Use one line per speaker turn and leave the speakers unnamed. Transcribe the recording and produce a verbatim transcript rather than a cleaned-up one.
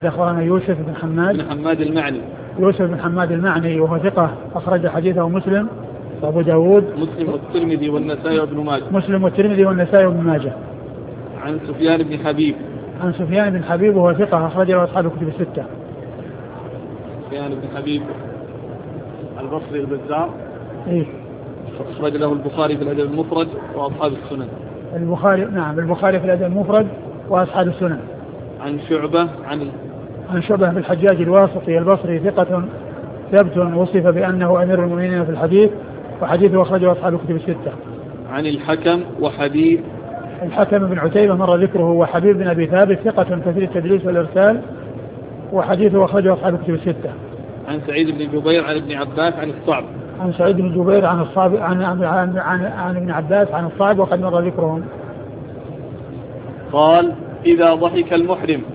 أخبرنا يوسف بن حماد
بن حماد المعني
يوسف بن حماد المعني وهو ثقة أخرج حديثه مسلم وأبو داود
مسلم والترمذي والنسائي وابن ماجه
مسلم والترمذي والنسائي وابن ماجه.
عن سفيان بن حبيب
عن سفيان بن حبيب وهو ثقة أخرج له أصحاب الكتب الستة.
سفيان بن حبيب البصري البزار
إيه؟
أخرج له البخاري في الأدب المفرد وأصحاب السنن.
البخاري نعم البخاري في الأدب المفرد وأصحاب السنن.
عن شعبة عن
عن شعبة بن الحجاج الواسطي البصري ثقة ثبت وصف بأنه أمير المؤمنين في الحديث وحديثه أخرجه أصحاب الكتب الستة.
عن الحكم وحبيب
الحكم بن عتيبة مر ذكره وحبيب بن أبي ثابت ثقة كثير التدليس والإرسال وحديثه أخرجه أصحاب الكتب الستة.
عن سعيد بن جبير عن ابن عباس عن الصعب
عن سعيد بن جبير عن الصعب عن عن, عن, عن, عن ابن عباس عن الصعب وقد مر ذكرهم.
قال إذا ضحك المحرم